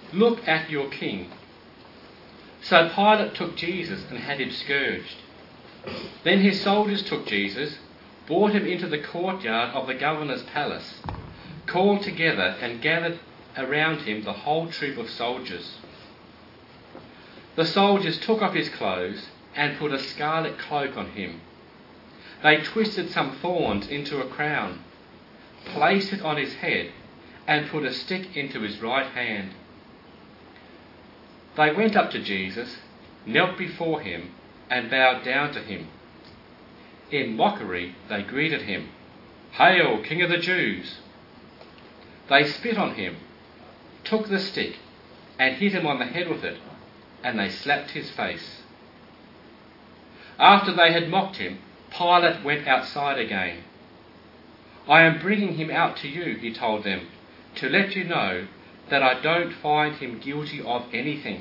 "Look at your king." So Pilate took Jesus and had him scourged. Then his soldiers took Jesus, brought him into the courtyard of the governor's palace, called together and gathered around him the whole troop of soldiers. The soldiers took off his clothes and put a scarlet cloak on him. They twisted some thorns into a crown, placed it on his head, and put a stick into his right hand. They went up to Jesus, knelt before him, and bowed down to him. In mockery they greeted him, "Hail, King of the Jews!" They spit on him, took the stick, and hit him on the head with it, and they slapped his face. After they had mocked him, Pilate went outside again. "I am bringing him out to you," he told them, "to let you know that I don't find him guilty of anything."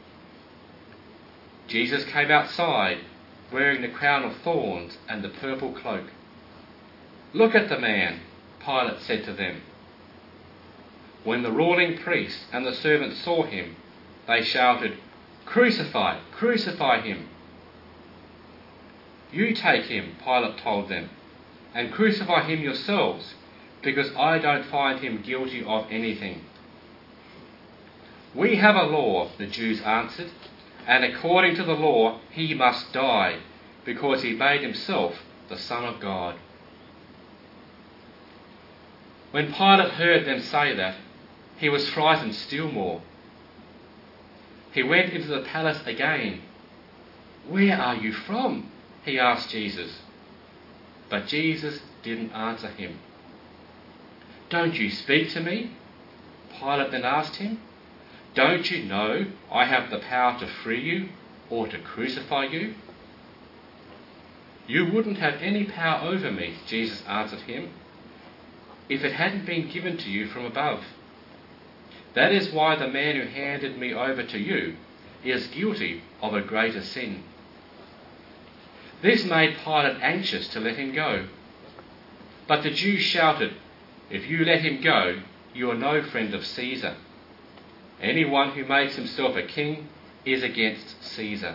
Jesus came outside, wearing the crown of thorns and the purple cloak. "Look at the man," Pilate said to them. When the ruling priests and the servants saw him, they shouted, "Crucify, crucify him." "You take him," Pilate told them, "and crucify him yourselves, because I don't find him guilty of anything." "We have a law," the Jews answered, "and according to the law he must die, because he made himself the Son of God." When Pilate heard them say that, he was frightened still more. He went into the palace again. "Where are you from?" he asked Jesus. But Jesus didn't answer him. "Don't you speak to me?" Pilate then asked him. "Don't you know I have the power to free you or to crucify you?" "You wouldn't have any power over me," Jesus answered him, "if it hadn't been given to you from above. That is why the man who handed me over to you is guilty of a greater sin." This made Pilate anxious to let him go. But the Jews shouted, "If you let him go, you are no friend of Caesar. Anyone who makes himself a king is against Caesar."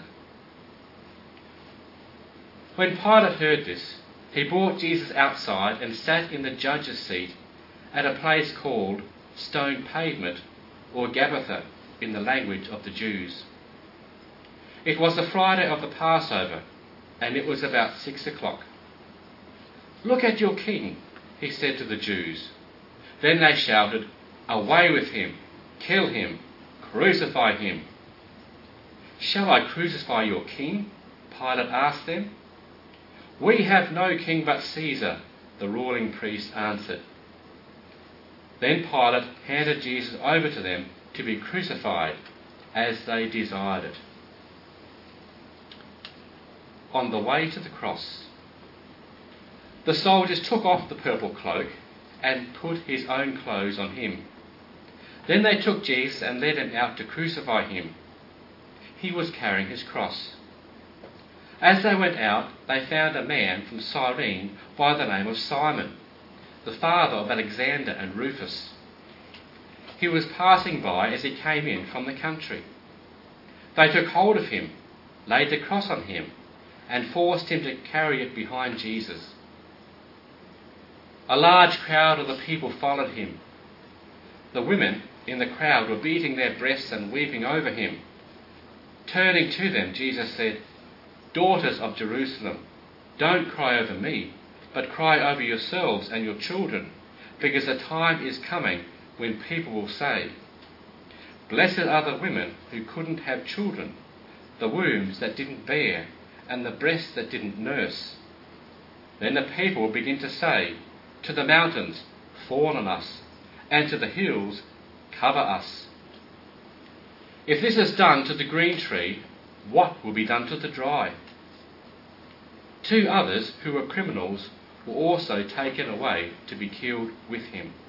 When Pilate heard this, he brought Jesus outside and sat in the judge's seat at a place called Stone Pavement, or Gabbatha in the language of the Jews. It was the Friday of the Passover, and it was about 6 o'clock. "Look at your king," he said to the Jews. Then they shouted, "Away with him! Kill him! Crucify him!" "Shall I crucify your king?" Pilate asked them. "We have no king but Caesar," the ruling priest answered. Then Pilate handed Jesus over to them to be crucified, as they desired it. On the way to the cross, the soldiers took off the purple cloak and put his own clothes on him. Then they took Jesus and led him out to crucify him. He was carrying his cross. As they went out, they found a man from Cyrene by the name of Simon, the father of Alexander and Rufus. He was passing by as he came in from the country. They took hold of him, laid the cross on him, and forced him to carry it behind Jesus. A large crowd of the people followed him. The women in the crowd were beating their breasts and weeping over him. Turning to them, Jesus said, "Daughters of Jerusalem, don't cry over me, but cry over yourselves and your children, because the time is coming when people will say, 'Blessed are the women who couldn't have children, the wombs that didn't bear, and the breasts that didn't nurse.' Then the people will begin to say, 'To the mountains, fall on us, and to the hills, cover us.' If this is done to the green tree, what will be done to the dry?" 2 others who were criminals were also taken away to be killed with him.